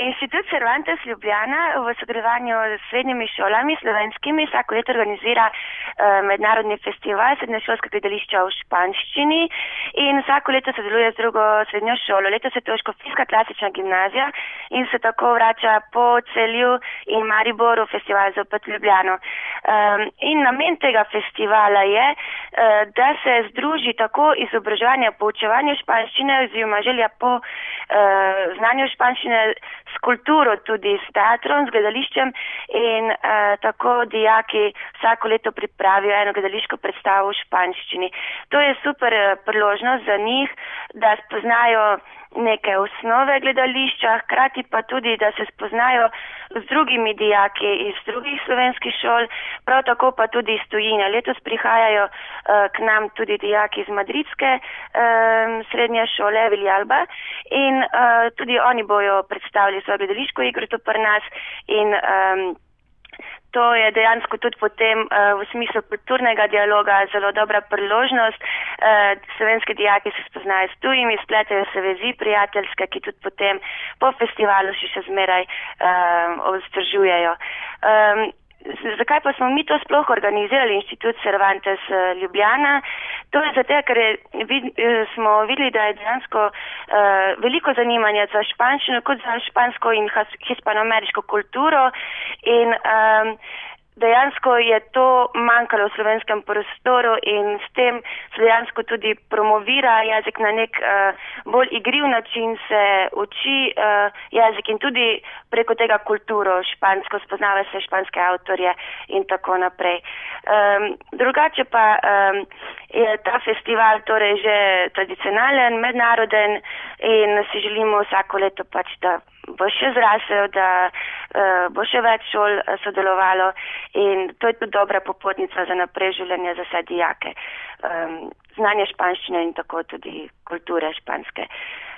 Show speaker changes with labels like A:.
A: Inštitut Cervantes Ljubljana v sodelovanju s srednjimi šolami slovenskimi vsako leto organizira mednarodni festival srednješolskega gledališča v španščini in vsako leto sodeluje z drugo srednjo šolo. Letos je to Škofijska klasična gimnazija in se tako vrača po Celju in Mariboru festival zopet Ljubljano. In namen tega festivala je, da se združi tako izobraževanje, poučevanje španščine oziroma želja po znanju španščine s kulturo, tudi s teatrom, s gledališčem in tako dijaki vsako leto pripravijo eno gledališko predstavo v španščini. To je super priložnost za njih, da spoznajo neke osnove gledališča, hkrati pa tudi, da se spoznajo z drugimi dijaki iz drugih slovenskih šol, prav tako pa tudi iz tujine. Letos prihajajo k nam tudi dijaki iz madridske srednje šole Villalba in tudi oni bojo predstavili svojo gledališko igro tu pri nas in to je dejansko tudi potem v smislu kulturnega dialoga zelo dobra priložnost. Slovenski dijaki se spoznajo s tujimi, spletajo se vezi prijateljske, ki tudi potem po festivalu še zmeraj vzdržujejo. Zakaj pa smo mi to sploh organizirali, Inštitut Cervantes Ljubljana? To je zato, ker smo videli, da je dejansko veliko zanimanja za španščino kot za špansko in hispanoameriško kulturo in dejansko je to manjkalo v slovenskem prostoru in s tem se dejansko tudi promovira jezik na nek bolj igriv način, se uči jezik in tudi preko tega kulturo špansko, spoznava se španske avtorje in tako naprej. Drugače pa je ta festival torej že tradicionalen, mednaroden in si želimo vsako leto pač, da bo še zrasel, da bo še več šol sodelovalo in to je tudi dobra popotnica za naprej življenje za vse dijake. Znanje španščine in tako tudi kulture španske.